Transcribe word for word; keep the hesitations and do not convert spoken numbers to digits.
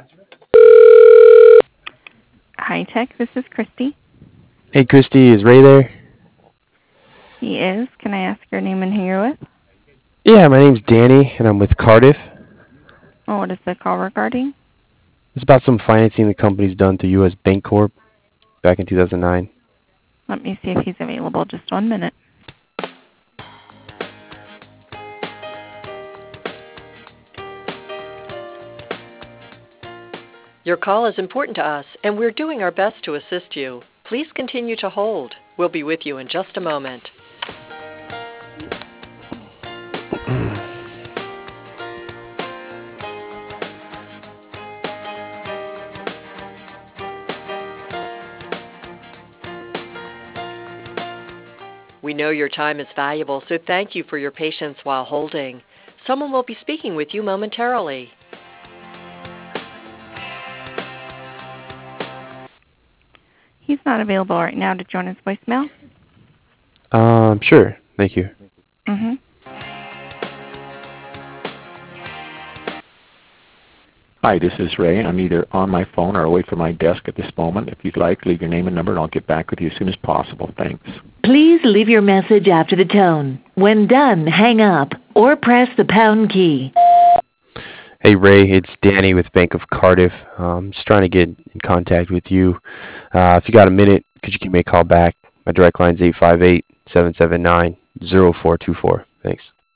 Hi Tech, this is Christy. Hey, Christy, is Ray there? He is. Can I ask your name and who you're with? Yeah, my name's Danny, and I'm with Cardiff. Oh, what is the call regarding? It's about some financing the company's done to U S Bancorp back in two thousand nine. Let me see if he's available. Just one minute. Your call is important to us, and we're doing our best to assist you. Please continue to hold. We'll be with you in just a moment. We know your time is valuable, so thank you for your patience while holding. Someone will be speaking with you momentarily. He's not available right now to join his voicemail. Um, sure. Thank you. Mm-hmm. Hi, this is Ray. I'm either on my phone or away from my desk at this moment. If you'd like, leave your name and number, and I'll get back with you as soon as possible. Thanks. Please leave your message after the tone. When done, hang up or press the pound key. Hey, Ray, it's Danny with Bank of Cardiff. Um, just trying to get in contact with you. Uh, if you got a minute, could you give me a call back? My direct line is eight five eight, seven seven nine, zero four two four. Thanks.